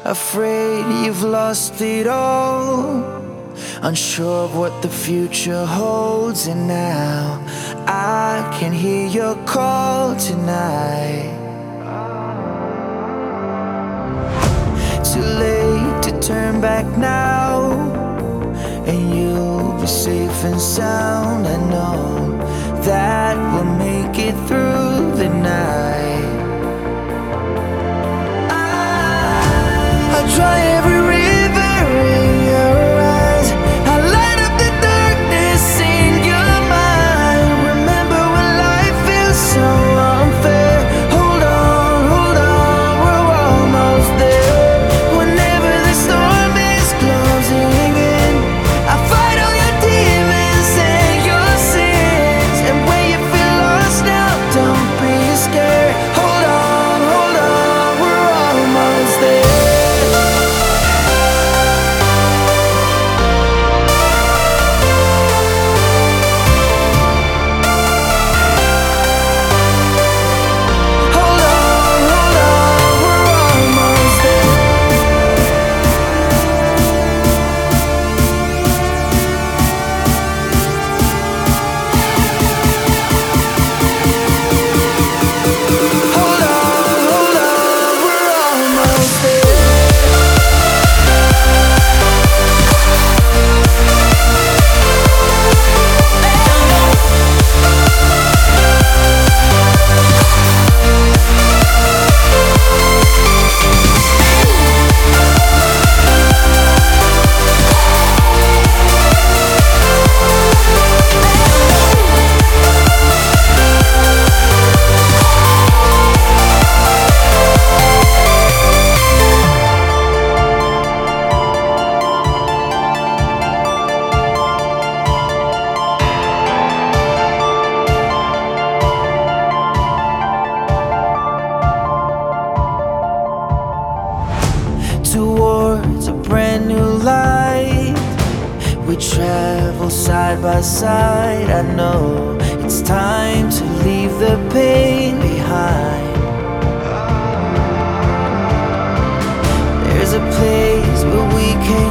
afraid you've lost it all, unsure of what the future holds. And now I can hear your call tonight. Too late to turn back now, and you'll be safe and sound. I know that we'll make it through the night. I'll dry every river in your eyes. I'll light up the darkness in your mind. Remember when life feels so unfair. Hold on, we're almost there. Whenever the storm is closing in, I fight all your demons and your sins. And when you feel lost now, don't be scared. Hold on, we're almost there. Towards a brand new light, we travel side by side. I know it's time to leave the pain behind. There's a place where we can